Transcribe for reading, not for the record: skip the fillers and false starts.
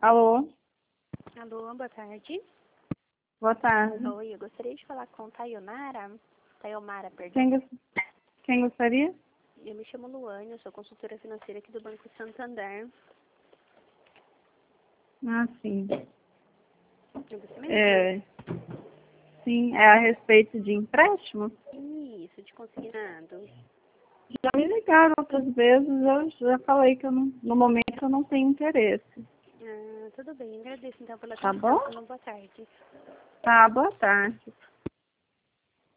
Alô, Alô, boa tarde. boa tarde. Oi, eu gostaria de falar com Tayomara, perdão. Quem gostaria? Eu me chamo Luane, eu sou consultora financeira aqui do Banco Santander. Ah, sim. É você mesmo? Sim, é a respeito de empréstimo? Isso, de consignado. Já me ligaram outras vezes, eu já falei que no momento eu não tenho interesse. Tudo bem, agradeço então pela Tá atenção. bom? Uma boa tarde. Tá, boa tarde.